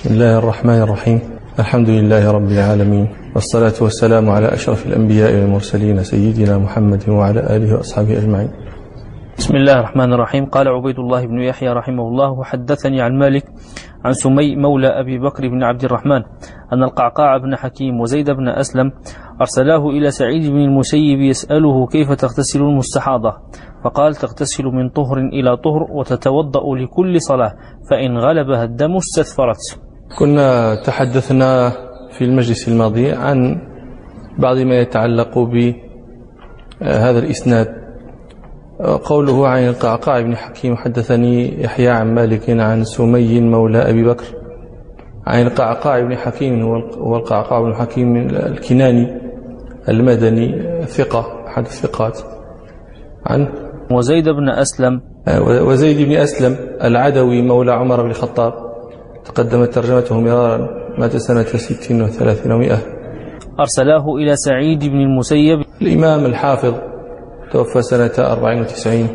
بسم الله الرحمن الرحيم. الحمد لله رب العالمين، والصلاة والسلام على أشرف الأنبياء والمرسلين سيدنا محمد وعلى آله وأصحابه أجمعين. بسم الله الرحمن الرحيم. قال عبيد الله بن يحيى رحمه الله: وحدثني عن مالك عن سمي مولى أبي بكر بن عبد الرحمن أن القعقاع بن حكيم وزيد بن أسلم أرسلاه إلى سعيد بن المسيب يسأله كيف تغتسل المستحاضة، فقال: تغتسل من طهر إلى طهر وتتوضأ لكل صلاة، فإن غلبها الدم استثفرت. كنا تحدثنا في المجلس الماضي عن بعض ما يتعلق بهذا الإسناد. قوله عن القعقاع بن حكيم: حدثني يحيى عن مالك عن سمي مولى أبي بكر. عن القعقاع بن حكيم هو القعقاع بن حكيم الكناني المدني، ثقة أحد الثقات. عن وزيد بن أسلم وزيد بن أسلم العدوي مولى عمر بن الخطاب، تقدمت ترجمته مرارا، مات سنة 60 و300. أرسلاه إلى سعيد بن المسيب الإمام الحافظ، توفى سنة 94.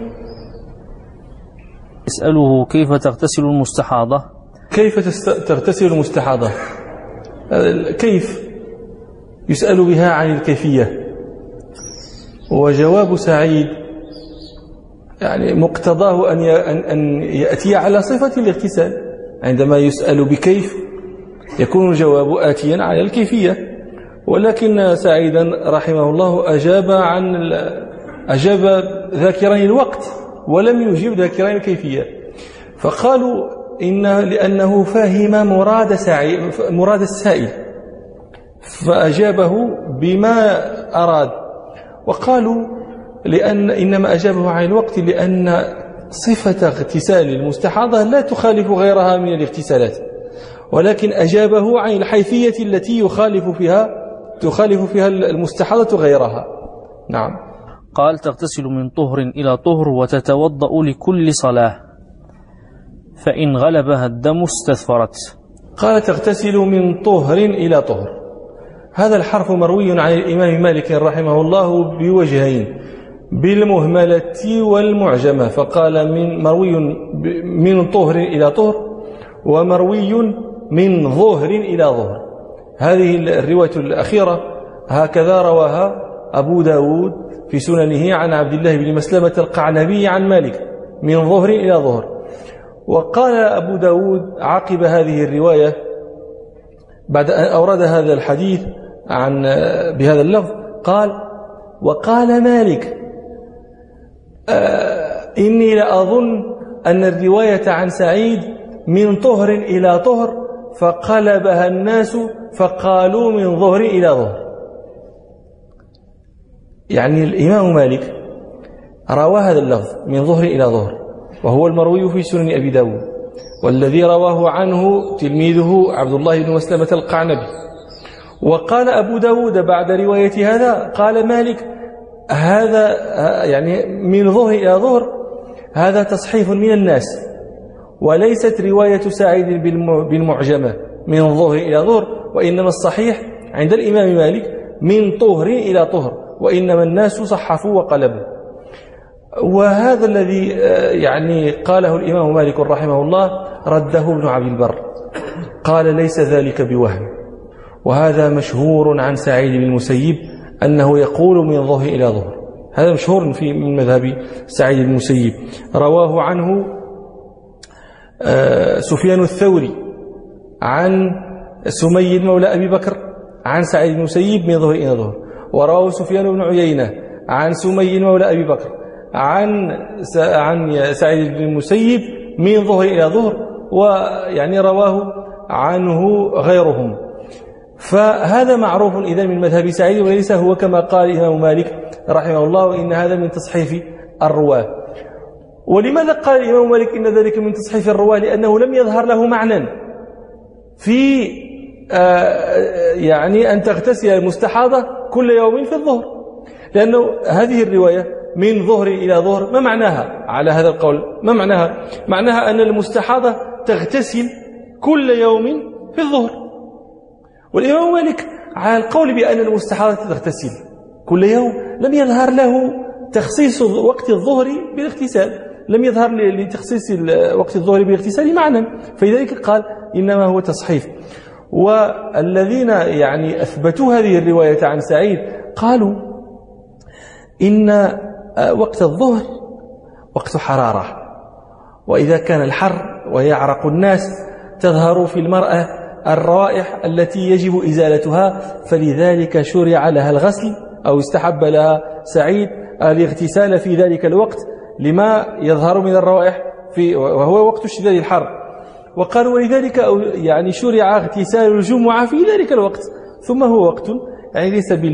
يسأله كيف تغتسل المستحاضة. كيف تغتسل المستحاضة؟ كيف يسأل بها عن الكيفية، وجواب سعيد يعني مقتضاه أن يأتي على صفة الاغتسال. عندما يسأل بكيف يكون الجواب آتيا على الكيفية، ولكن سعيدا رحمه الله أجاب ذاكرين الوقت ولم يجيب ذاكرين الكيفية، فقالوا لأنه فهم مراد السائل فأجابه بما أراد، وقالوا إنما أجابه عن الوقت لأن صفة اغتسال المستحاضة لا تخالف غيرها من الاغتسالات، ولكن أجابه عن الحيثية التي تخالف فيها المستحاضة غيرها. نعم. قال: تغتسل من طهر إلى طهر وتتوضأ لكل صلاة، فإن غلبها الدم استثفرت. قال: تغتسل من طهر إلى طهر. هذا الحرف مروي عن الإمام مالك رحمه الله بوجهين، بالمهملة والمعجمة، فقال مروي من طهر إلى طهر، ومروي من ظهر إلى ظهر. هذه الرواية الأخيرة هكذا رواها أبو داود في سننه عن عبد الله بن مسلمة القعنبي عن مالك من ظهر إلى ظهر. وقال أبو داود عقب هذه الرواية بعد أن أورد هذا الحديث بهذا اللفظ، قال: وقال مالك: إني لأظن أن الرواية عن سعيد من طهر إلى طهر فقلبها الناس فقالوا من ظهر إلى ظهر. يعني الإمام مالك روى هذا اللفظ من ظهر إلى ظهر، وهو المروي في سنن أبي داود، والذي رواه عنه تلميذه عبد الله بن مسلمة القعنبي. وقال أبو داود بعد رواية هذا، قال مالك: هذا يعني من ظهر إلى ظهر هذا تصحيف من الناس، وليست رواية سعيد بالمعجمة من ظهر إلى ظهر، وإنما الصحيح عند الإمام مالك من طهر إلى طهر، وإنما الناس صحفوا وقلبوا. وهذا الذي يعني قاله الإمام مالك رحمه الله رده ابن عبد البر، قال: ليس ذلك بوهم، وهذا مشهور عن سعيد بن المسيب أنه يقول من ظهر إلى ظهر. هذا مشهور من مذهب سعيد بن المسيب، رواه عنه سفيان الثوري عن سمي مولى أبي بكر عن سعيد بن المسيب من ظهر إلى ظهر، ورواه سفيان بن عيينة عن سمي مولى أبي بكر عن سعيد بن المسيب من ظهر إلى ظهر، ويعني رواه عنه غيرهم. فهذا معروف إذا من مذهب سعيد، وليس هو كما قال الإمام مالك رحمه الله إن هذا من تصحيف الرواة. ولماذا قال الإمام مالك إن ذلك من تصحيف الرواة؟ لأنه لم يظهر له معنى في يعني أن تغتسل المستحاضة كل يوم في الظهر، لأنه هذه الرواية من ظهر إلى ظهر ما معناها على هذا القول؟ ما معناها؟ معناها أن المستحاضة تغتسل كل يوم في الظهر، والإمام مالك على القول بأن المستحاضة تغتسل كل يوم لم يظهر له تخصيص وقت الظهر بالاغتسال، لم يظهر لتخصيص وقت الظهر باغتسال معنى، فلذلك قال إنما هو تصحيف. والذين يعني أثبتوا هذه الرواية عن سعيد قالوا إن وقت الظهر وقت حرارة، وإذا كان الحر ويعرق الناس تظهر في المرأة الروائح التي يجب إزالتها، فلذلك شرع لها الغسل أو استحب لها سعيد الاغتسال في ذلك الوقت لما يظهر من الروائح وهو وقت شديد الحر. وقالوا ولذلك يعني شرع اغتسال الجمعة في ذلك الوقت، ثم هو وقت يعني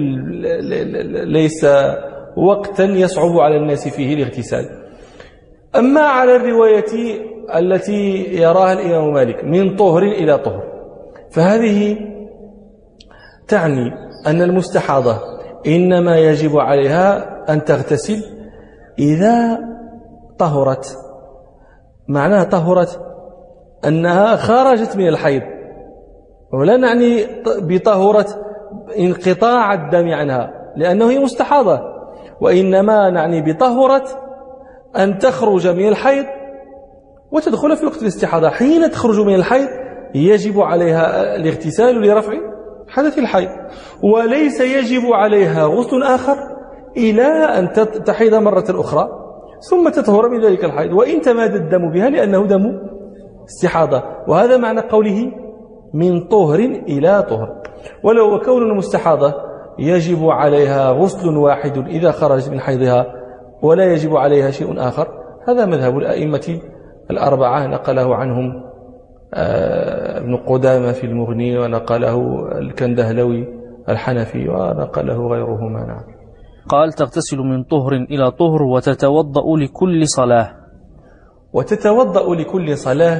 ليس وقتا يصعب على الناس فيه الاغتسال. أما على الرواية التي يراها الإمام مالك من طهر إلى طهر، فهذه تعني أن المستحاضة إنما يجب عليها أن تغتسل إذا طهرت. معناها طهرت أنها خرجت من الحيض، ولا نعني بطهرت انقطاع الدم عنها لأنه هي مستحاضة، وإنما نعني بطهرت أن تخرج من الحيض وتدخل في وقت الاستحاضة. حين تخرج من الحيض يجب عليها الاغتسال لرفع حدث الحيض، وليس يجب عليها غسل آخر إلى أن تحيض مرة أخرى ثم تطهر من ذلك الحيض، وإن تماد الدم بها لأنه دم استحاضة. وهذا معنى قوله من طهر إلى طهر. ولو كون المستحاضة يجب عليها غسل واحد إذا خرجت من حيضها ولا يجب عليها شيء آخر، هذا مذهب الأئمة الأربعة، نقله عنهم ابن قدامة في المغني، ونقله الكندهلوي الحنفي، ونقله غيرهما. نعم. قال تغتسل من طهر إلى طهر وتتوضأ لكل صلاة. وتتوضأ لكل صلاة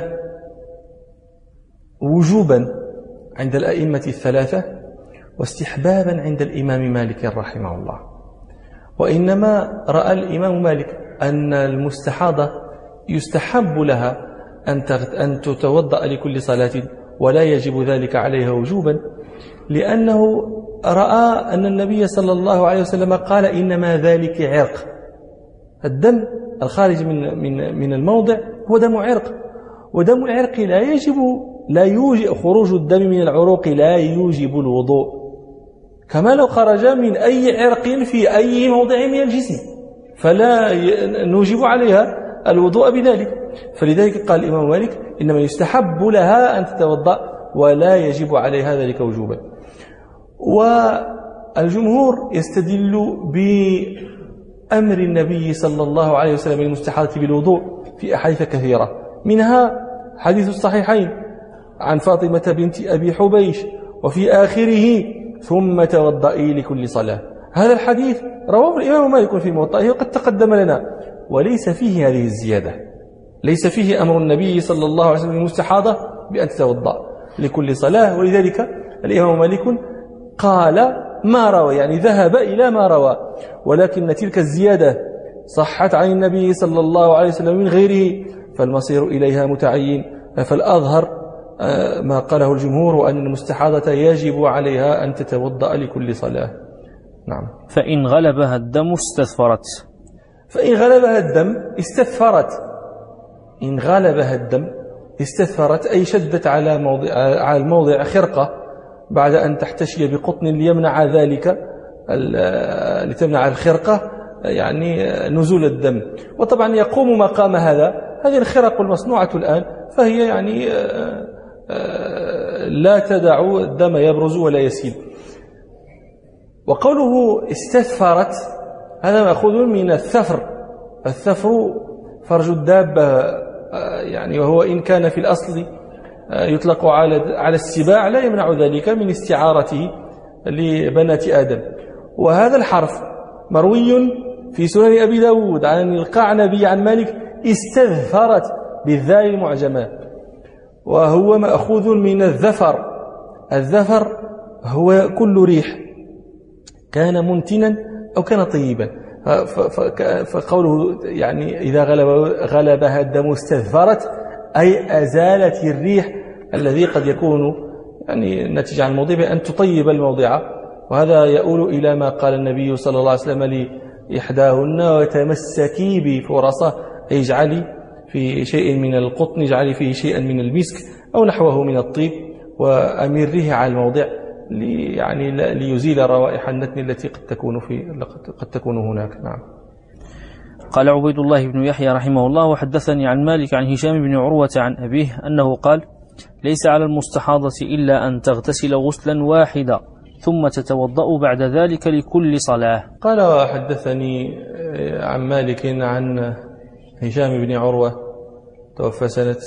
وجوبا عند الأئمة الثلاثة، واستحبابا عند الإمام مالك رحمه الله. وإنما رأى الإمام مالك أن المستحاضة يستحب لها أن تتوضأ لكل صلاة ولا يجب ذلك عليها وجوبا، لأنه رأى أن النبي صلى الله عليه وسلم قال إنما ذلك عرق. الدم الخارج من الموضع هو دم عرق، ودم العرق لا يوجب خروج الدم من العروق لا يوجب الوضوء، كما لو خرج من أي عرق في أي موضع من الجسم فلا نوجب عليها الوضوء بذلك. فلذلك قال الإمام مالك إنما يستحب لها أن تتوضأ ولا يجب عليها ذلك وجوبا. والجمهور يستدل بأمر النبي صلى الله عليه وسلم المستحاضة بالوضوء في أحاديث كثيرة، منها حديث الصحيحين عن فاطمة بنت أبي حبيش وفي آخره ثم توضئي لكل صلاة. هذا الحديث رواه الإمام مالك في موطئه وقد تقدم لنا، وليس فيه هذه الزيادة، ليس فيه أمر النبي صلى الله عليه وسلم المستحاضة بأن تتوضأ لكل صلاة. ولذلك الإمام مالك قال ما روى، يعني ذهب إلى ما روى، ولكن تلك الزيادة صحت عن النبي صلى الله عليه وسلم من غيره فالمصير إليها متعين. فالأظهر ما قاله الجمهور وأن المستحاضة يجب عليها أن تتوضأ لكل صلاة. نعم. فإن غلبها الدم استثفرت. فإن غلبها الدم استثفرت. إن غلبها الدم استثفرت أي شدت على الموضع خرقة بعد أن تحتشي بقطن ليمنع ذلك، لتمنع الخرقة يعني نزول الدم. وطبعا يقوم مقام هذه الخرق المصنوعة الآن، فهي يعني لا تدع الدم يبرز ولا يسيل. وقوله استثفرت هذا مأخوذ من الثفر. الثفر فرج الدابة، يعني وهو إن كان في الأصل يطلق على السباع لا يمنع ذلك من استعارته لبنات آدم. وهذا الحرف مروي في سنن أبي داود عن القعنبي عن مالك استذفرت بالذال المعجمة، وهو مأخوذ من الذفر. الذفر هو كل ريح كان منتنا أو كان طيبا، فقوله يعني إذا غلبها الدم استذفرت أي أزالت الريح الذي قد يكون يعني نتيجة عن الموضع بأن تطيب الموضع. وهذا يؤول إلى ما قال النبي صلى الله عليه وسلم لإحداهن وتمسكي بفرصة أي اجعلي في شيء من القطن، اجعلي فيه شيئا من المسك أو نحوه من الطيب، وأمره على الموضع يعني ليزيل روائح النتن التي قد تكون هناك. نعم. قال عبيد الله بن يحيى رحمه الله: وحدثني عن مالك عن هشام بن عروة عن أبيه أنه قال: ليس على المستحاضة إلا أن تغتسل غسلا واحدا ثم تتوضأ بعد ذلك لكل صلاة. قال: وحدثني عن مالك عن هشام بن عروة توفى سنة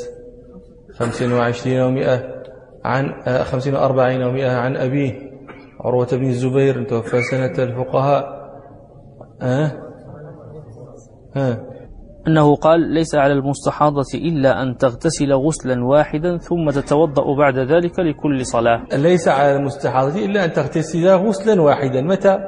25 و100 عن 45 و100 عن أبيه عروة بن الزبير توفى سنة الفقهاء أنه قال: ليس على المستحاضة إلا أن تغتسل غسلا واحدا ثم تتوضأ بعد ذلك لكل صلاة. ليس على المستحاضة إلا أن تغتسل غسلا واحدا. متى؟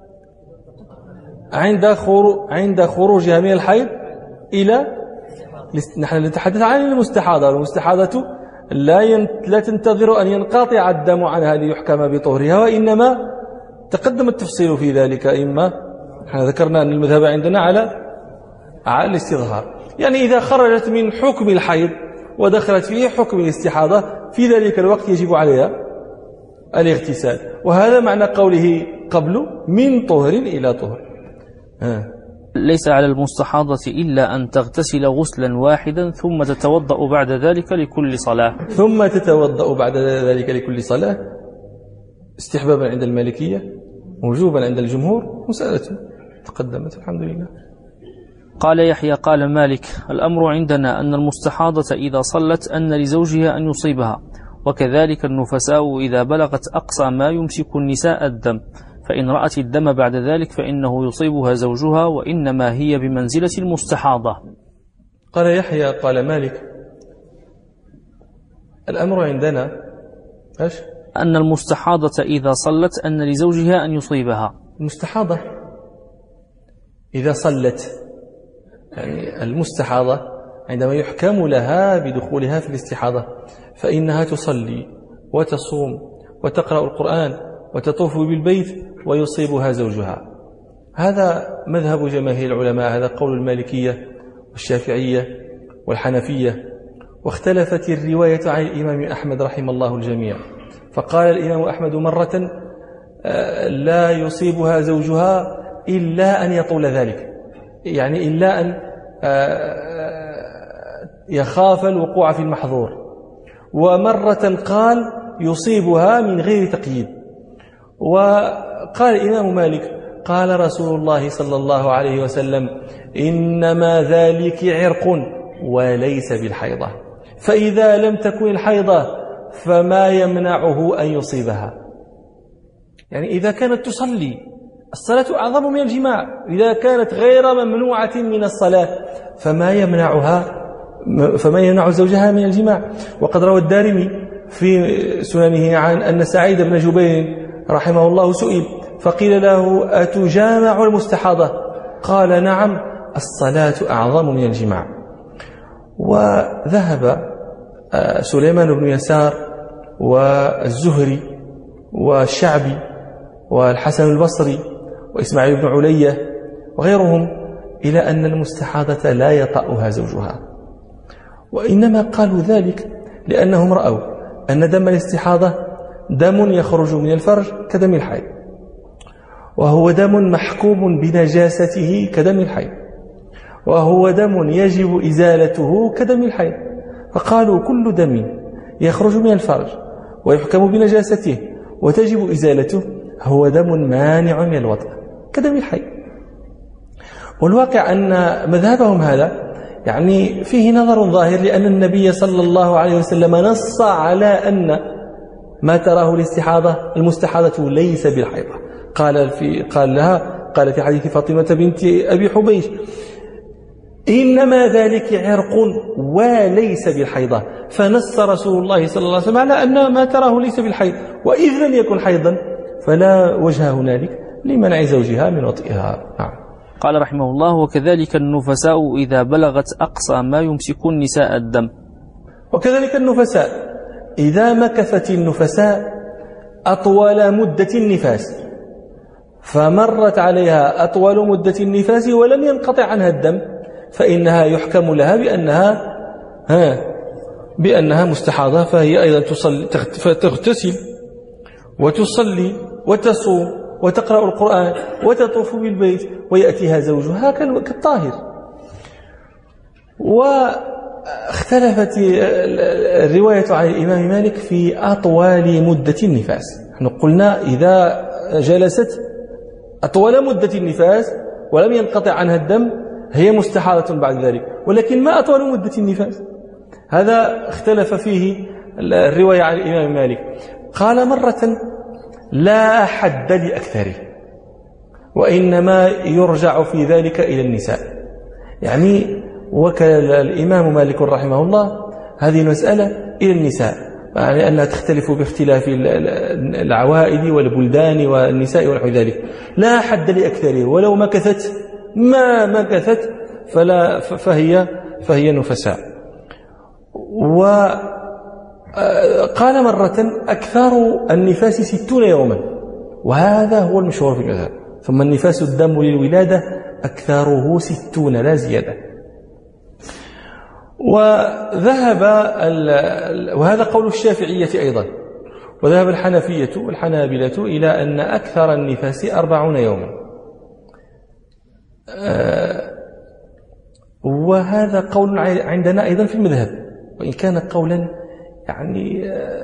عند خروجها من الحيض إلى نحن نتحدث عن المستحاضة. المستحاضة لا تنتظر أن ينقطع الدم عنها ليحكم بطهرها، وإنما تقدم التفصيل في ذلك. إما نحن ذكرنا أن المذهب عندنا على الاستظهار، يعني إذا خرجت من حكم الحيض ودخلت فيه حكم الاستحاضة في ذلك الوقت يجب عليها الاغتسال، وهذا معنى قوله قبل من طهر إلى طهر. ليس على المستحاضة إلا أن تغتسل غسلا واحدا ثم تتوضأ بعد ذلك لكل صلاة. ثم تتوضأ بعد ذلك لكل صلاة استحبابا عند المالكية، وجوبا عند الجمهور، مسألة تقدمت الحمد لله. قال يحيى: قال مالك: الأمر عندنا أن المستحاضة إذا صلت أن لزوجها أن يصيبها، وكذلك النفساء إذا بلغت أقصى ما يمسك النساء الدم، فإن رأت الدم بعد ذلك فإنه يصيبها زوجها، وإنما هي بمنزلة المستحاضة. قال يحيى: قال مالك: الأمر عندنا أن المستحاضة إذا صلت أن لزوجها أن يصيبها. المستحاضة إذا صلت، يعني المستحاضة عندما يحكم لها بدخولها في الاستحاضة فإنها تصلي وتصوم وتقرأ القرآن وتطوف بالبيت ويصيبها زوجها. هذا مذهب جماهير العلماء، هذا قول المالكية والشافعية والحنفية. واختلفت الرواية عن الإمام أحمد رحمه الله الجميع، فقال الإمام أحمد مرة: لا يصيبها زوجها إلا أن يطول ذلك، يعني إلا أن يخاف الوقوع في المحظور. ومرة قال يصيبها من غير تقييد. وقال الإمام مالك: قال رسول الله صلى الله عليه وسلم: إنما ذلك عرق وليس بالحيضة، فإذا لم تكن الحيضة فما يمنعه أن يصيبها. يعني إذا كانت تصلي، الصلاة أعظم من الجماع، إذا كانت غير ممنوعة من الصلاة فما يمنع زوجها من الجماع. وقد روى الدارمي في سننه عن أن سعيد بن جبير رحمه الله سئل فقيل له: أتجامع المستحاضة؟ قال: نعم، الصلاة أعظم من الجماع. وذهب سليمان بن يسار والزهري والشعبي والحسن البصري وإسماعيل بن علية وغيرهم إلى أن المستحاضة لا يطأها زوجها، وإنما قالوا ذلك لأنهم رأوا أن دم الاستحاضة دم يخرج من الفرج كدم الحيض، وهو دم محكوم بنجاسته كدم الحيض، وهو دم يجب إزالته كدم الحيض. فقالوا: كل دم يخرج من الفرج ويحكم بنجاسته وتجب إزالته هو دم مانع من الوطء كدم الحيض. والواقع أن مذهبهم هذا يعني فيه نظر ظاهر، لأن النبي صلى الله عليه وسلم نص على أن ما تراه الاستحاضة المستحاضة ليس بالحيضة. قال في حديث فاطمة بنت أبي حبيش: إنما ذلك عرق وليس بالحيضة. فنص رسول الله صلى الله عليه وسلم على أن ما تراه ليس بالحيض، وإذ لم يكن حيضا فلا وجه هنالك لمنع زوجها من وطئها. نعم. قال رحمه الله: وكذلك النفساء إذا بلغت أقصى ما يمسك النساء الدم. وكذلك النفساء إذا مكثت النفساء أطول مدة النفاس، فمرت عليها أطول مدة النفاس ولم ينقطع عنها الدم، فإنها يحكم لها بأنها مستحاضة، فهي أيضا تغتسل وتصلي وتصوم وتقرأ القرآن وتطوف بالبيت ويأتيها زوجها كالطاهر. واختلفت الرواية عن الإمام مالك في أطول مدة النفاس. نحن قلنا إذا جلست أطول مدة النفاس ولم ينقطع عنها الدم هي مستحاضة بعد ذلك، ولكن ما أطول مدة النفاس؟ هذا اختلف فيه الرواية عن الإمام مالك. قال مرة لا حد لأكثره، وإنما يرجع في ذلك إلى النساء. يعني وكل الإمام مالك رحمه الله هذه المسألة إلى النساء، يعني أنها تختلف باختلاف العوائد والبلدان والنساء ونحو ذلك. لا حد لأكثره، ولو مكثت ما مكثت فهي نفساء. وقال مرة أكثر النفاس 60 يوما، وهذا هو المشهور في المذهب. ثم النفاس الدم للولادة أكثره 60 لا زيادة. وهذا قول الشافعية أيضا، وذهب الحنفية والحنابلة إلى أن أكثر النفاس 40 يوما. وهذا قول عندنا أيضا في المذهب، وإن كان قولا يعني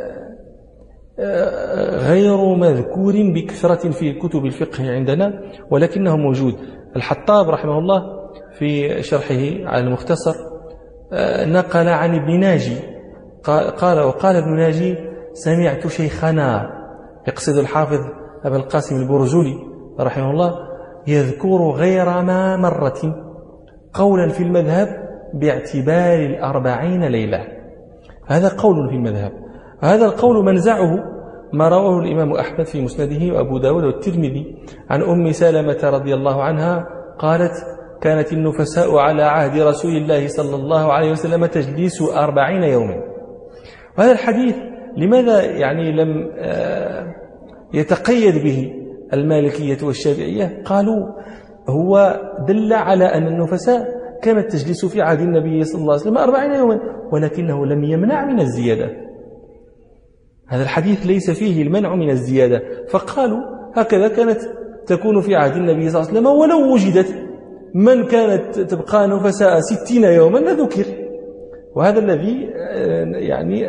غير مذكور بكثرة في كتب الفقه عندنا، ولكنه موجود. الحطاب رحمه الله في شرحه على المختصر نقل عن ابن ناجي وقال ابن ناجي: سمعت شيخنا، يقصد الحافظ أبا القاسم البرزولي رحمه الله، يذكر غير ما مرة قولا في المذهب باعتبار 40 ليلة. هذا قول في المذهب. هذا القول منزعه ما رواه الإمام أحمد في مسنده وأبو داود والترمذي عن أم سلمة رضي الله عنها قالت: كانت النفساء على عهد رسول الله صلى الله عليه وسلم تجلس 40 يوما. وهذا الحديث لماذا يعني لم يتقيد به المالكية والشافعية؟ قالوا هو دل على أن النفساء كانت تجلس في عهد النبي صلى الله عليه وسلم 40 يوما، ولكنه لم يمنع من الزيادة. هذا الحديث ليس فيه المنع من الزيادة، فقالوا هكذا كانت تكون في عهد النبي صلى الله عليه وسلم، ولو وجدت من كانت تبقى نفساء 60 يوما لذكر. وهذا الذي يعني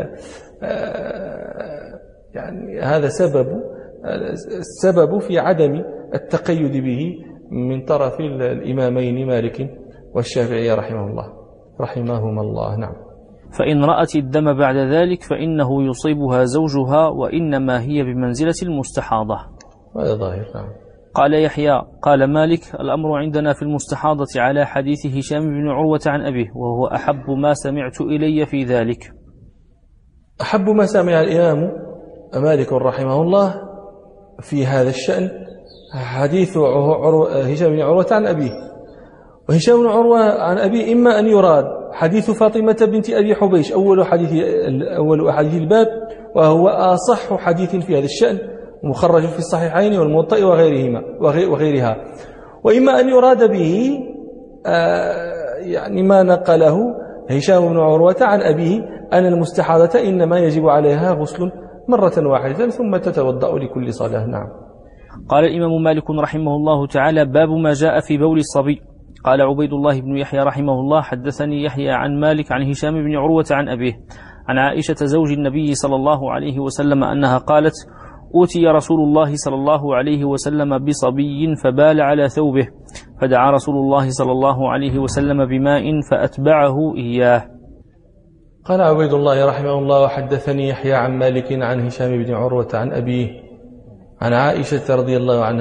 هذا السبب في عدم التقيد به من طرف الإمامين مالك والشافعي رحمهما الله. نعم. فإن رأت الدم بعد ذلك فإنه يصيبها زوجها، وإنما هي بمنزلة المستحاضة. هذا ظاهر. نعم. قال يحيى قال مالك: الأمر عندنا في المستحاضة على حديث هشام بن عروة عن أبيه، وهو أحب ما سمعت إلي في ذلك. أحب ما سمع الإمام مالك رحمه الله في هذا الشأن حديث هشام بن عروة عن أبيه. وهشام بن عروة عن أبيه إما أن يراد حديث فاطمة بنت أبي حبيش أول أحاديث الباب، وهو أصح حديث في هذا الشأن، مخرج في الصحيحين والموطأ وغيرها. وإما أن يراد به يعني ما نقله هشام بن عروة عن أبيه أن المستحاضة إنما يجب عليها غسل مرة واحدة ثم تتوضأ لكل صلاة. نعم. قال الإمام مالك رحمه الله تعالى: باب ما جاء في بول الصبي. قال عبيد الله بن يحيى رحمه الله: حدثني يحيى عن مالك عن هشام بن عروة عن أبيه عن عائشة زوج النبي صلى الله عليه وسلم أنها قالت: أوتي رسول الله صلى الله عليه وسلم بصبي فبال على ثوبه، فدعا رسول الله صلى الله عليه وسلم بماء فأتبعه إياه. قال عبيد الله رحمه الله: وحدثني يحيى عن مالك عن هشام بن عروة عن أبيه عن عائشة رضي الله عنها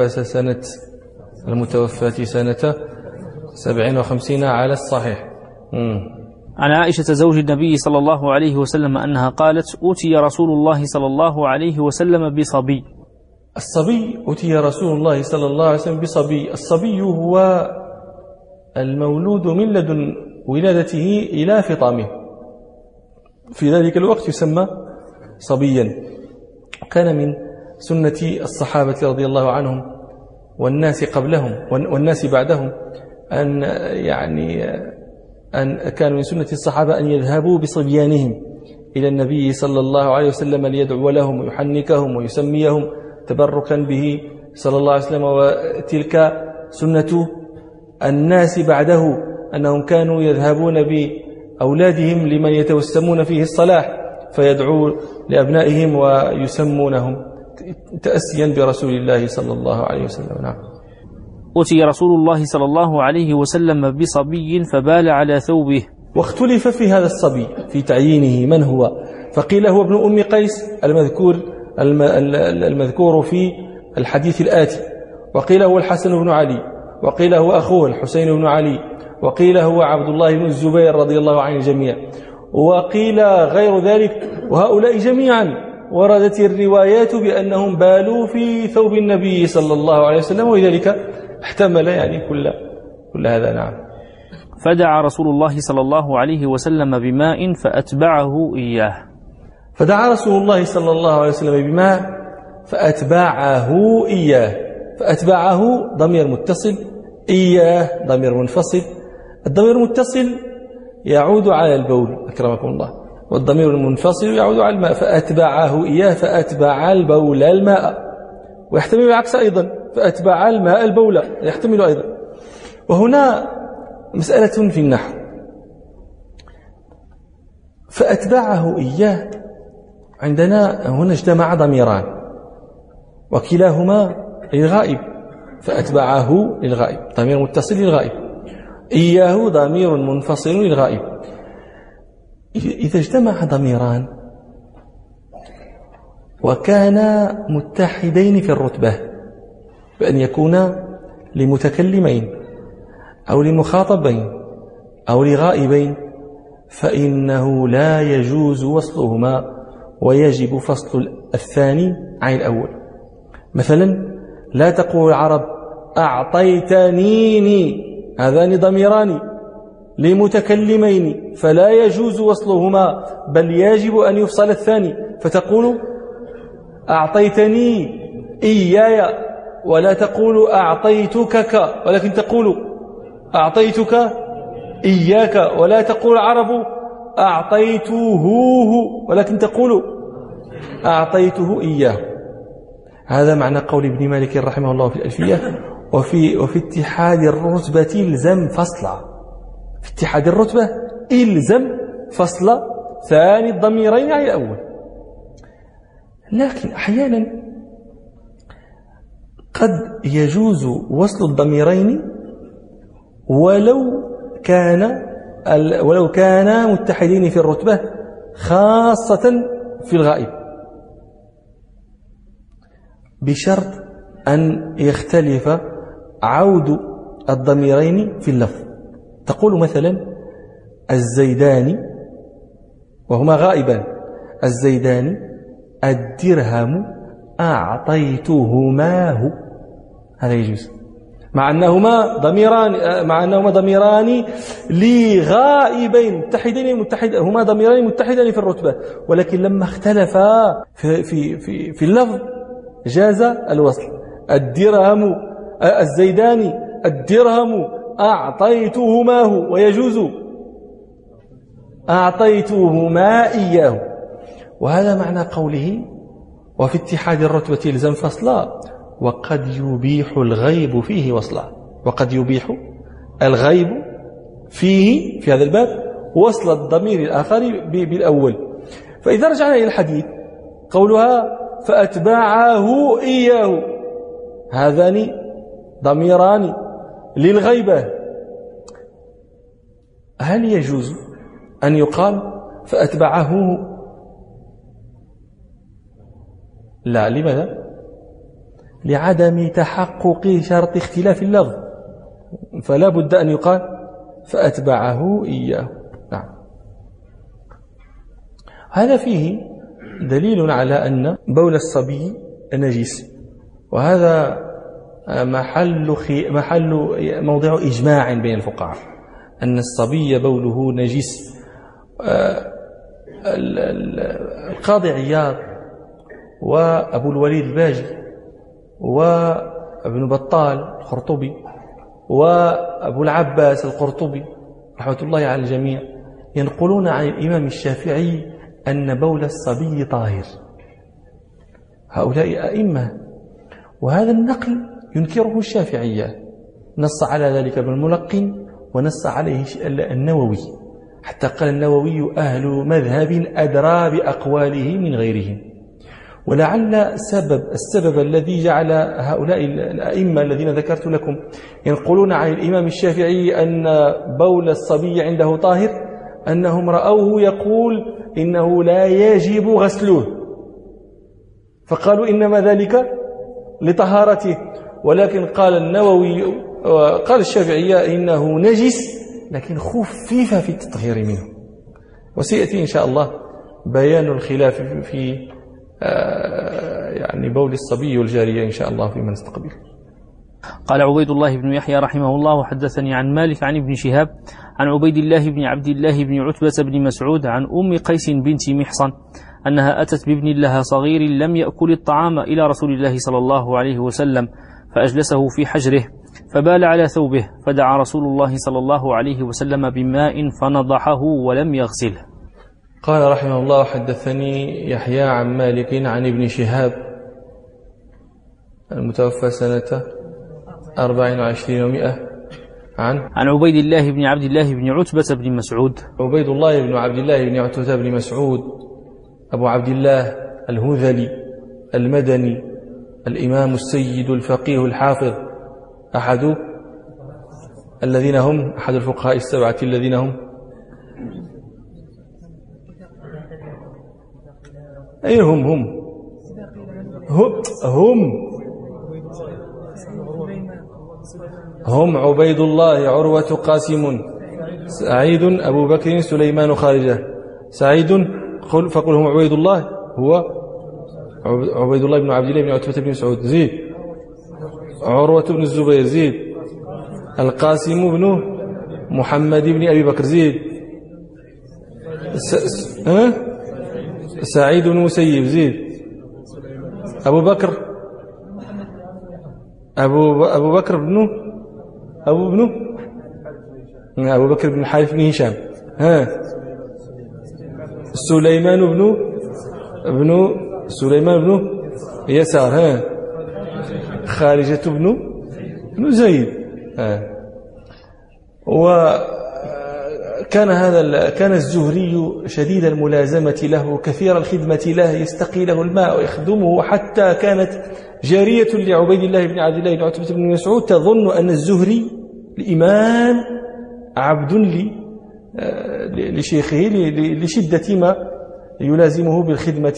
المتوفاة سنة 57 على الصحيح. عن عائشة زوج النبي صلى الله عليه وسلم أنها قالت: أوتي رسول الله صلى الله عليه وسلم بصبي. الصبي أوتي رسول الله صلى الله عليه وسلم بصبي. الصبي هو المولود من لدن ولادته إلى فطامه، في ذلك الوقت يسمى صبيا. كان من سنة الصحابة رضي الله عنهم والناس قبلهم والناس بعدهم أن كان من سنة الصحابة أن يذهبوا بصبيانهم إلى النبي صلى الله عليه وسلم ليدعو لهم ويحنكهم ويسميهم تبركا به صلى الله عليه وسلم. وتلك سنة الناس بعده أنهم كانوا يذهبون بأولادهم لمن يتوسمون فيه الصلاح فيدعوا لأبنائهم ويسمونهم تأسيا برسول الله صلى الله عليه وسلم. نعم. أتي رسول الله صلى الله عليه وسلم بصبي فبال على ثوبه، واختلف في هذا الصبي في تعيينه من هو، فقيل هو ابن أم قيس المذكور في الحديث الآتي، وقيل هو الحسن بن علي، وقيل هو أخوه الحسين بن علي، وقيل هو عبد الله بن الزبير رضي الله عن الجميع، وقيل غير ذلك. وهؤلاء جميعا وردت الروايات بأنهم بالوا في ثوب النبي صلى الله عليه وسلم، ولذلك احتمل يعني كل هذا. نعم. فدعا رسول الله صلى الله عليه وسلم بماء فأتبعه إياه. فدعا رسول الله صلى الله عليه وسلم بماء فأتبعه إياه. فأتبعه ضمير متصل، إياه ضمير منفصل. الضمير المتصل يعود على البول أكرمكم الله، والضمير المنفصل يعود على الماء. فأتبعه إياه فأتبع البول الماء، ويحتمل العكس أيضا، فأتبع الماء البول يحتمل أيضا. وهنا مسألة في النحو، فأتبعه إياه عندنا هنا اجتمع ضميران وكلاهما للغائب، فأتبعه للغائب ضمير متصل للغائب، إياه ضمير منفصل للغائب. إذا اجتمع ضميران وكانا متحدين في الرتبة بأن يكونا لمتكلمين أو لمخاطبين أو لغائبين، فإنه لا يجوز وصلهما ويجب فصل الثاني عن الأول. مثلا لا تقول العرب أعطيتنيني، هذان ضميران لمتكلمين فلا يجوز وصلهما بل يجب أن يفصل الثاني، فتقول أعطيتني إياي، ولا تقول أعطيتك ولكن تقول أعطيتك إياك، ولا تقول العرب أعطيته ولكن تقول أعطيته إياه. هذا معنى قول ابن مالك رحمه الله في الألفية: وفي اتحاد الرتبة إلزم فصلا. في اتحاد الرتبة إلزم فصل ثاني الضميرين عن الأول. لكن أحيانا قد يجوز وصل الضميرين ولو كانا متحدين في الرتبة، خاصة في الغائب، بشرط أن يختلف عود الضميرين في اللفظ. تقول مثلا الزيدان وهما غائبان، الزيدان الدرهم أعطيتهماه، هذا يجوز مع أنهما ضميران لغائبين متحدين، هما ضميران متحدان في الرتبة، ولكن لما اختلفا في اللفظ جاز الوصل. الدرهم الزيدان الدرهم أعطيتهماه، ويجوز أعطيتهما إياه. وهذا معنى قوله وفي اتحاد الرتبة يلزم فصلا، وقد يبيح الغيب فيه وصلا. وقد يبيح الغيب فيه في هذا الباب وصل الضمير الآخر بالأول. فإذا رجعنا إلى الحديث قولها فأتبعه إياه، هذان ضميران للغيبة، هل يجوز أن يقال فأتبعه؟ لا. لماذا؟ لعدم تحقق شرط اختلاف اللفظ، فلا بد أن يقال فأتبعه إياه. نعم. هذا فيه دليل على أن بول الصبي نجس، وهذا موضع إجماع بين الفقهاء أن الصبي بوله نجس. القاضي عياض وأبو الوليد الباجي وابن بطال الخرطبي وأبو العباس القرطبي رحمة الله على الجميع ينقلون عن الإمام الشافعي أن بول الصبي طاهر. هؤلاء أئمة، وهذا النقل ينكره الشافعية، نص على ذلك ابن الملقن ونص عليه النووي، حتى قال النووي أهل مذهب أدرى بأقواله من غيرهم. ولعل السبب الذي جعل هؤلاء الأئمة الذين ذكرت لكم ينقلون عن الإمام الشافعي أن بول الصبي عنده طاهر أنهم رأوه يقول إنه لا يجب غسله، فقالوا إنما ذلك لطهارته. ولكن قال النووي وقال الشافعية إنه نجس لكن خفف في التطهير منه. وسيأتي إن شاء الله بيان الخلاف في يعني بول الصبي والجارية إن شاء الله فيما نستقبل. قال عبيد الله بن يحيى رحمه الله حدثني عن مالك عن ابن شهاب عن عبيد الله بن عبد الله بن عتبة بن مسعود عن أم قيس بنت محصن أنها أتت بابن لها صغير لم يأكل الطعام إلى رسول الله صلى الله عليه وسلم فأجلسه في حجره فبال على ثوبه، فدعا رسول الله صلى الله عليه وسلم بماء فنضحه ولم يغسله. قال رحمه الله حدثني يحيى عن مالك عن ابن شهاب المتوفى سنة 24 و100 عن عبيد الله بن عبد الله بن عتبة بن مسعود. عبيد الله بن عبد الله بن عتبة بن مسعود أبو عبد الله الهذلي المدني الإمام السيد الفقيه الحافظ، أحد الفقهاء السبعة الذين هم أي هم عبيد الله عروة قاسم سعيد أبو بكر سليمان خارجة سعيد فقل هم عبيد الله هو عبيد الله بن عبد الله بن عتبة بن مسعود زيد عروة بن الزبير زيد القاسم بن محمد بن أبي بكر زيد سعيد بن مسيب زيد أبو بكر بن حارث بن هشام سليمان بن يسار خارجة بن زيد. كان الزهري شديد الملازمة له كثير الخدمة له، يستقي له الماء ويخدمه، حتى كانت جارية لعبيد الله بن عبد الله بن عتبة بن مسعود تظن أن الزهري الإمام عبد لشيخه لشدة ما يلازمه بالخدمة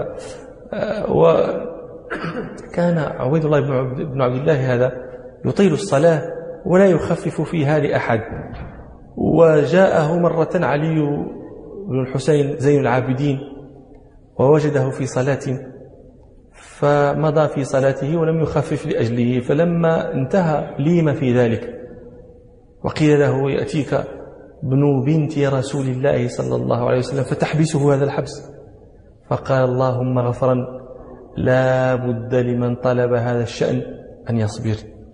وكان عبيد الله بن عبد الله هذا يطيل الصلاة ولا يخفف فيها لأحد. وجاءه مرة علي بن الحسين زين العابدين ووجده في صلاة فمضى في صلاته ولم يخفف لأجله، فلما انتهى ليم في ذلك وقيل له يأتيك ابن بنت رسول الله صلى الله عليه وسلم فتحبسه هذا الحبس، فقال اللهم غفرا لا بد لمن طلب هذا الشأن أن يصبر.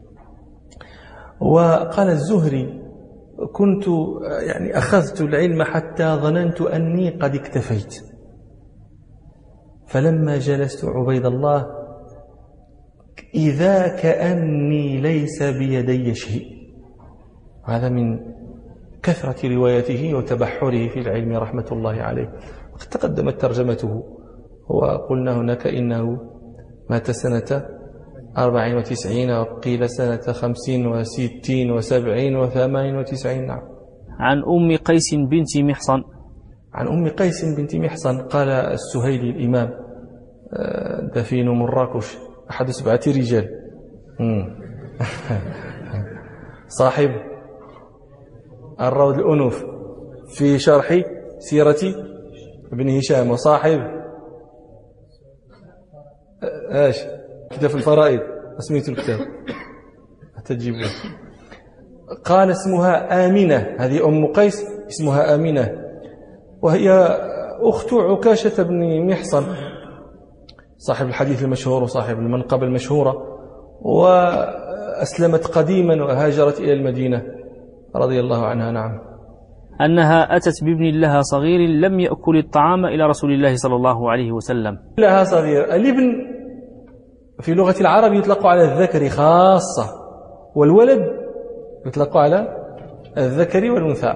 وقال الزهري كنت أخذت العلم حتى ظننت أني قد اكتفيت، فلما جلست عبيد الله إذا كأني ليس بيدي شيء. هذا من كثرة روايته وتبحره في العلم رحمة الله عليه. وقد تقدمت ترجمته، وقلنا هناك إنه مات سنة 94 وقيل سنة 50 و60 و70 و98. نعم. عن أم قيس بنت محصن. عن أم قيس بنت محصن قال السهيلي الإمام دفين مراكش أحد 7 رجال صاحب الروض الأنوف في شرح سيرة ابن هشام، وصاحب كتاب الفرائض اسميت الكتاب تجيبه. قال اسمها آمنة، هذه أم قيس اسمها آمنة، وهي أخت عكاشة بن محصن صاحب الحديث المشهور وصاحب المنقب المشهورة. أسلمت قديما وهاجرت إلى المدينة رضي الله عنها. نعم. أنها أتت بابن لها صغير لم يأكل الطعام إلى رسول الله صلى الله عليه وسلم. لها صغير، الابن في لغة العرب يطلق على الذكر خاصة، والولد يطلق على الذكر والأنثى.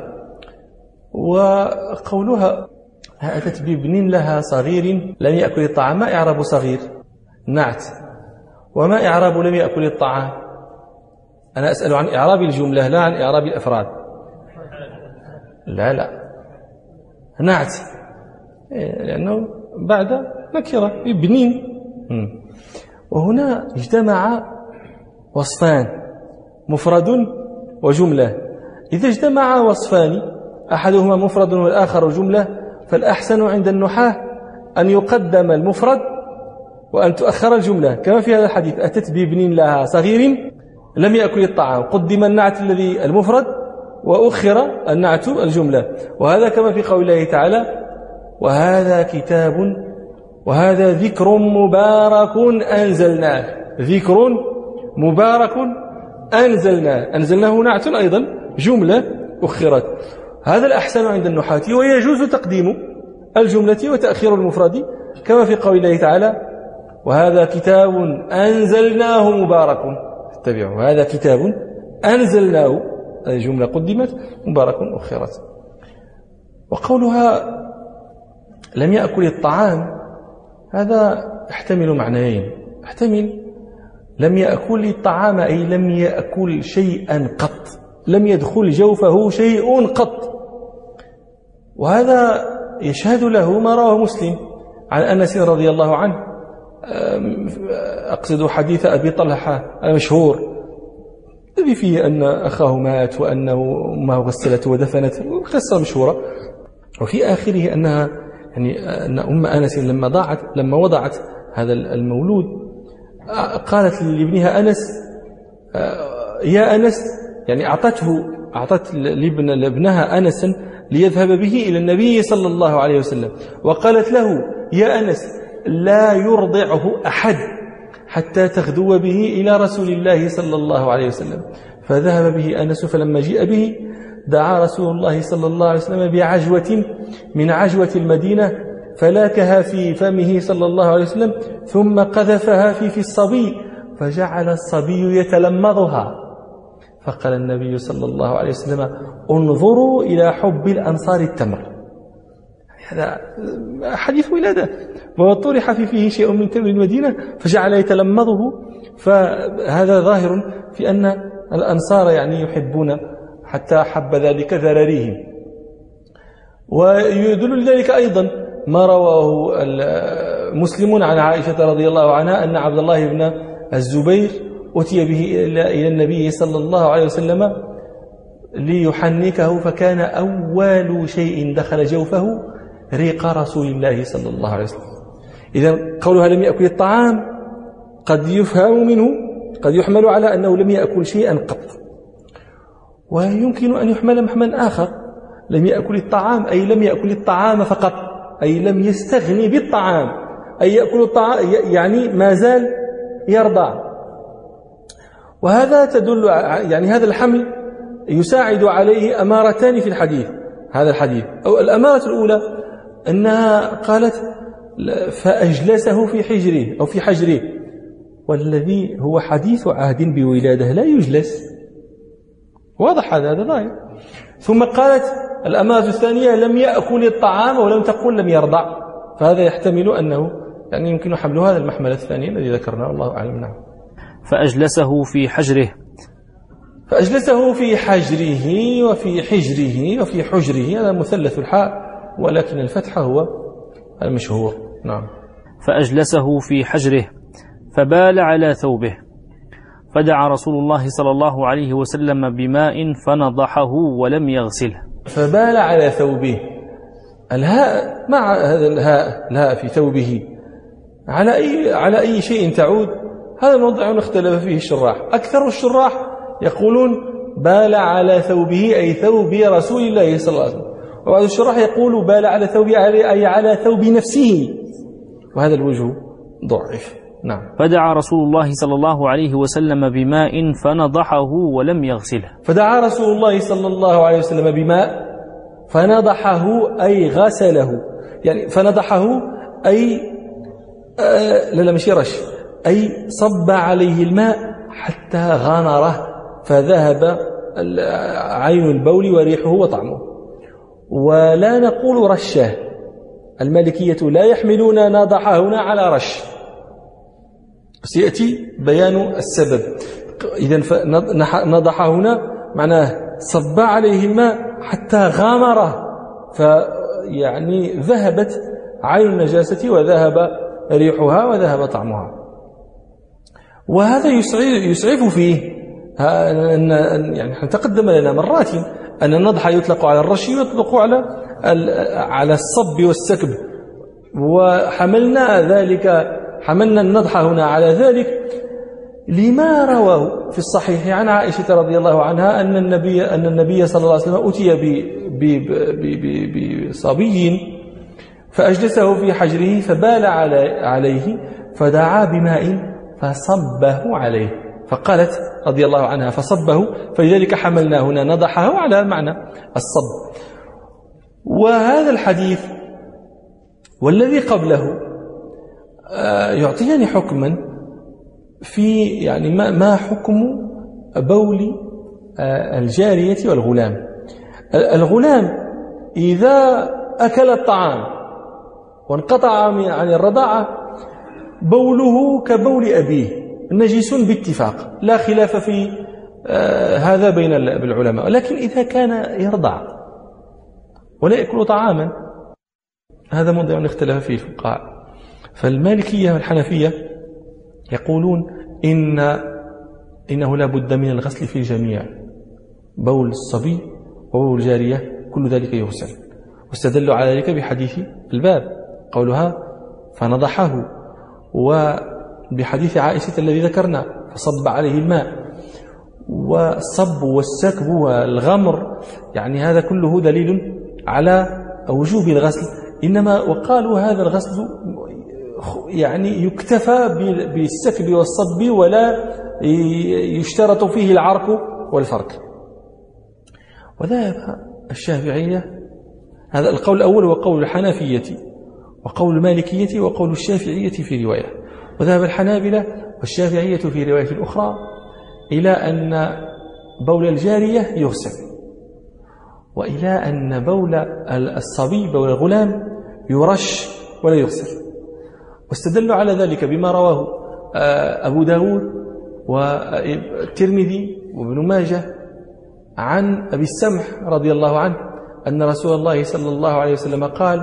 وقولها أتت بابن لها صغير لم يأكل الطعام، ما إعراب صغير؟ نعت. وما إعراب لم يأكل الطعام؟ أنا أسأل عن إعراب الجملة لا عن إعراب الأفراد. لا نعت، لأنه بعد نكرة ابنين. وهنا اجتمع وصفان، مفرد وجملة. إذا اجتمع وصفان أحدهما مفرد والآخر جملة، فالأحسن عند النحاة أن يقدم المفرد وأن تؤخر الجملة، كما في هذا الحديث أتت بابن لها صغير لم يأكل الطعام، قدم النعت الذي المفرد وأخر النعت الجملة. وهذا كما في قول الله تعالى وهذا كتاب وهذا ذكر مبارك أنزلناه. ذكر مبارك أنزلناه نعت أيضا جملة أخرت. هذا الأحسن عند النحاة، ويجوز تقديم الجملة وتأخير المفرد كما في قول الله تعالى وهذا كتاب أنزلناه مبارك اتبعوا. هذا كتاب أنزلناه، هذه جملة قدمت، مبارك أخرت. وقولها لم يأكل الطعام هذا يحتمل معنيين. يحتمل لم يأكل الطعام أي لم يأكل شيئا قط، لم يدخل جوفه شيء قط. وهذا يشهد له ما رواه مسلم عن أنس رضي الله عنه، أقصد حديث أبي طلحة المشهور الذي فيه أن أخاه مات وأنه أمه غسلته ودفنته، قصة مشهورة. وفي آخره أنها يعني أن أم أنس لما وضعت هذا المولود قالت لابنها أنس يا أنس، يعني أعطت لابنها أنس ليذهب به إلى النبي صلى الله عليه وسلم، وقالت له يا أنس لا يرضعه أحد حتى تغدو به إلى رسول الله صلى الله عليه وسلم. فذهب به أنس، فلما جيء به دعا رسول الله صلى الله عليه وسلم بعجوة من عجوة المدينة فلاكها في فمه صلى الله عليه وسلم، ثم قذفها في الصبي فجعل الصبي يتلمضها. فقال النبي صلى الله عليه وسلم انظروا إلى حب الأنصار التمر. هذا حديث ولادة، وطرح فيه شيء من تمر المدينة فجعل يتلمضه. فهذا ظاهر في أن الأنصار يعني يحبون، حتى حب ذلك ذراريهم. ويدل لذلك أيضا ما رواه مسلم عن عائشة رضي الله عنها أن عبد الله بن الزبير أتي به إلى النبي صلى الله عليه وسلم ليحنكه، فكان أول شيء دخل جوفه ريق رسول الله صلى الله عليه وسلم. إذن قولها لم يأكل الطعام قد يفهم منه، قد يحمل على أنه لم يأكل شيئا قط. ويمكن أن يحمل محمل آخر، لم يأكل الطعام أي لم يأكل الطعام فقط، أي لم يستغني بالطعام، أي يأكل الطعام يعني ما زال يرضع. وهذا تدل يعني هذا الحمل يساعد عليه أمارتان في الحديث. هذا الحديث أو الأمارة الأولى أنها قالت فأجلسه في حجره أو في حجره، والذي هو حديث عهد بولادة لا يجلس، واضح هذا ظاهر. ثم قالت الأمارة الثانية لم يأكل الطعام ولم تقل لم يرضع، فهذا يحتمل أنه يعني يمكن حمل هذا المحمل الثاني الذي ذكرناه، الله أعلم. نعم. فأجلسه في حجره، فأجلسه في حجره وفي حجره وفي حجره، هذا مثلث الحاء ولكن الفتح هو المشهور. نعم. فأجلسه في حجره فبال على ثوبه، فدعا رسول الله صلى الله عليه وسلم بماء فنضحه ولم يغسله. فبال على ثوبه، الهاء مع هذا الهاء في ثوبه على أي شيء تعود؟ هذا موضع اختلف فيه الشراح. أكثر الشراح يقولون بال على ثوبه أي ثوب رسول الله صلى الله عليه وسلم، وبعض الشراح يقول بال على ثوبه أي على ثوب نفسه، وهذا الوجه ضعف. نعم. فدعا رسول الله صلى الله عليه وسلم بماء فنضحه ولم يغسله. فدعا رسول الله صلى الله عليه وسلم بماء فنضحه أي غسله، يعني فنضحه أي لا مش رش، أي صب عليه الماء حتى غنره فذهب عين البول وريحه وطعمه. ولا نقول رشه، المالكية لا يحملون نضح هنا على رش، سيأتي بيان السبب. إذن نضح هنا معناه صب عليه الماء حتى غامره، فيعني ذهبت عين النجاسة وذهب ريحها وذهب طعمها. وهذا يسعف فيه أن يعني تقدم لنا مرات أن النضح يطلق على الرش ويطلق على الصب والسكب، حملنا النضح هنا على ذلك لما رواه في الصحيح عن عائشة رضي الله عنها أن النبي صلى الله عليه وسلم أتي بصبي فأجلسه في حجره فبال عليه فدعا بماء فصبه عليه، فقالت رضي الله عنها فصبه، فلذلك حملنا هنا نضحه على معنى الصب. وهذا الحديث والذي قبله يعطيني حكما في يعني ما حكم بول الجارية والغلام. الغلام إذا أكل الطعام وانقطع عن الرضاعة بوله كبول أبيه نجس باتفاق، لا خلاف في هذا بين العلماء. لكن إذا كان يرضع ولا يأكل طعاما هذا موضوع اختلف فيه الفقهاء. فالمالكية والحنفية يقولون إنه لا بد من الغسل في الجميع، بول الصبي وبول الجارية كل ذلك يغسل، واستدلوا على ذلك بحديث الباب قولها فنضحه، وبحديث عائشة الذي ذكرنا فصب عليه الماء. والصب والسكب والغمر يعني هذا كله دليل على وجوب الغسل، إنما وقالوا هذا الغسل يعني يكتفى بالسكب والصب ولا يشترط فيه العرق والفرك. وذهب الشافعية، هذا القول الأول وقول الحنفية وقول المالكية وقول الشافعية في رواية، وذهب الحنابلة والشافعية في رواية أخرى إلى أن بول الجارية يغسل، وإلى أن بول الصبي بول الغلام يرش ولا يغسل. واستدلوا على ذلك بما رواه أبو داود والترمذي وابن ماجه عن أبي السمح رضي الله عنه أن رسول الله صلى الله عليه وسلم قال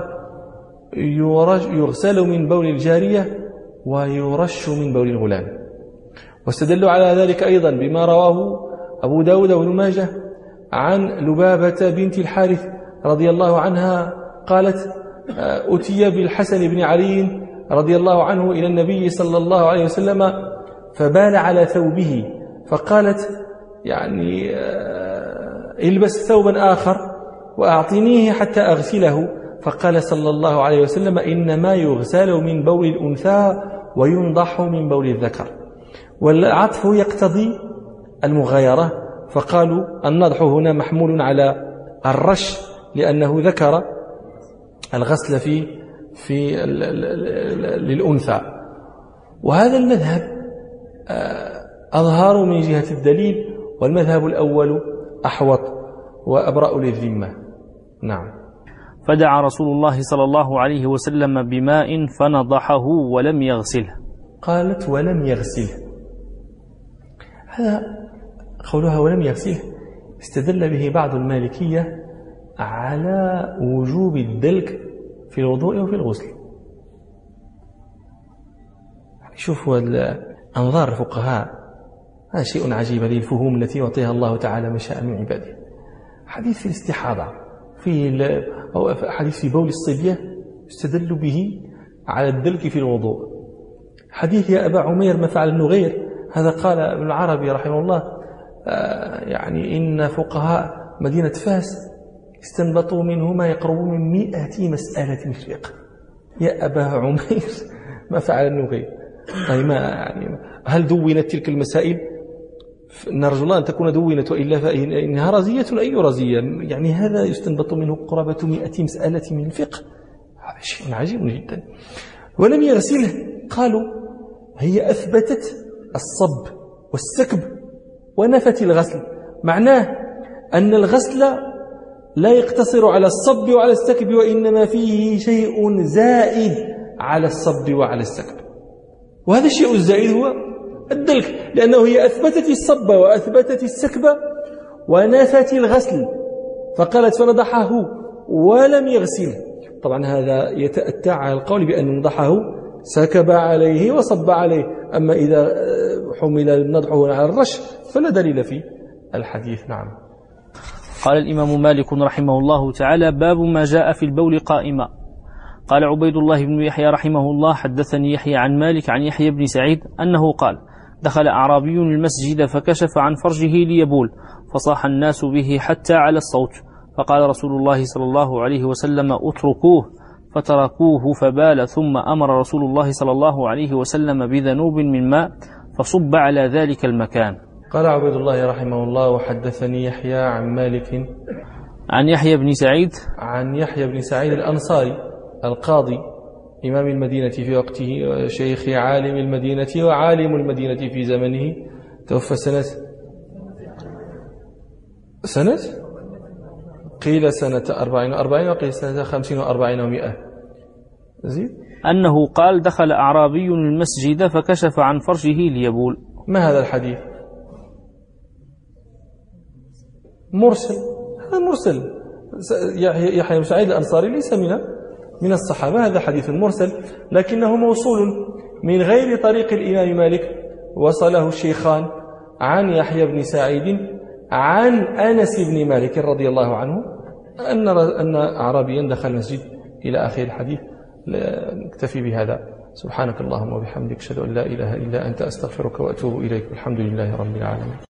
يغسل من بول الجارية ويرش من بول الغلام. واستدلوا على ذلك أيضا بما رواه أبو داود وابن ماجه عن لبابة بنت الحارث رضي الله عنها قالت أتي بالحسن بن علي رضي الله عنه إلى النبي صلى الله عليه وسلم فبال على ثوبه، فقالت يعني البس ثوبا آخر وأعطنيه حتى أغسله، فقال صلى الله عليه وسلم إنما يغسل من بول الأنثى وينضح من بول الذكر. والعطف يقتضي المغايرة، فقالوا النضح هنا محمول على الرش لأنه ذكر الغسل في للأنثى. وهذا المذهب أظهر من جهة الدليل، والمذهب الأول أحوط وأبرأ للذمة. نعم. فدعا رسول الله صلى الله عليه وسلم بماء فنضحه ولم يغسله. قالت ولم يغسله، هذا قولها ولم يغسله استدل به بعض المالكية على وجوب الدلك في الوضوء وفي الغسل. شوفوا أنظار الفقهاء، هذا شيء عجيب، هذه الفهوم التي يعطيها الله تعالى من شاء من عباده. حديث في الاستحاضة، في حديث في بول الصبية استدل به على الدلك في الوضوء. حديث يا أبا عمير ما فعل النغير، هذا قال ابن العربي رحمه الله يعني إن فقهاء مدينة فاس استنبطوا منه ما يقرب من 100 مسألة في الفقه. يا أبا عمير ما فعل النغير، أي ما يعني هل دونت تلك المسائل؟ نرجو الله أن تكون دونت، وإلا فإنها رزية. أي رزية؟ يعني هذا يستنبط منه قرابة 100 مسألة من الفقه، هذا شيء عجيب جدا. ولم يغسله، قالوا هي أثبتت الصب والسكب ونفت الغسل. معناه أن الغسل لا يقتصر على الصب وعلى السكب، وإنما فيه شيء زائد على الصب وعلى السكب، وهذا الشيء الزائد هو الدلك، لأنه هي أثبتت الصب وأثبتت السكب ونفت الغسل، فقالت فنضحه ولم يغسله. طبعا هذا يتأتى على القول بأن نضحه سكب عليه وصب عليه، أما إذا حمل نضحه على الرش فلا دليل في الحديث. نعم. قال الإمام مالك رحمه الله تعالى: باب ما جاء في البول قائما. قال عبيد الله بن يحيى رحمه الله: حدثني يحيى عن مالك عن يحيى بن سعيد أنه قال: دخل أعرابي المسجد فكشف عن فرجه ليبول، فصاح الناس به حتى على الصوت، فقال رسول الله صلى الله عليه وسلم: اتركوه، فتركوه فبال، ثم أمر رسول الله صلى الله عليه وسلم بذنوب من ماء فصب على ذلك المكان. قال عبيد الله رحمه الله: وحدثني يحيى عن مالك عن يحيى بن سعيد عن يحيى بن سعيد الأنصاري القاضي إمام المدينة في وقته، شيخ عالم المدينة وعالم المدينة في زمنه، توفى سنة قيل سنة 44 وقيل سنة 50 و40 و100. زيد. أنه قال: دخل أعرابي المسجد فكشف عن فرجه ليبول. ما هذا الحديث؟ مرسل. هذا مرسل. يحيى بن سعيد الأنصاري ليس من الصحابة، هذا حديث مرسل، لكنه موصول من غير طريق الإمام مالك، وصله الشيخان عن يحيى بن سعيد عن أنس بن مالك رضي الله عنه أن أعرابيا دخل المسجد إلى آخر الحديث. نكتفي بهذا. سبحانك اللهم وبحمدك، أشهد أن لا إله إلا أنت، أستغفرك وأتوب إليك، والحمد لله رب العالمين.